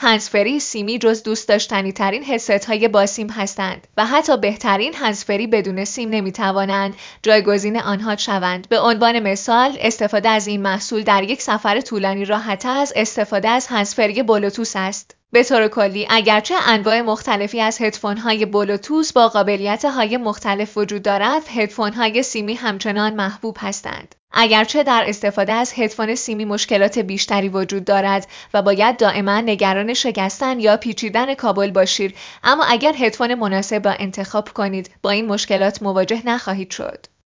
هندزفری سیمی جز دوست داشتنی ترین هدست‌های با سیم هستند و حتی بهترین هندزفری بدون سیم نمیتوانند جایگزین آنها شوند. به عنوان مثال، استفاده از این محصول در یک سفر طولانی راحت‌تر از استفاده از هندزفری بلوتوث است. به طور کلی، اگرچه انواع مختلفی از هدفون‌های بلوتوث با قابلیت‌های مختلف وجود دارد، هدفون‌های سیمی همچنان محبوب هستند. اگرچه در استفاده از هدفون سیمی مشکلات بیشتری وجود دارد و باید دائما نگران شکستن یا پیچیدن کابل باشید، اما اگر هدفون مناسب را انتخاب کنید، با این مشکلات مواجه نخواهید شد.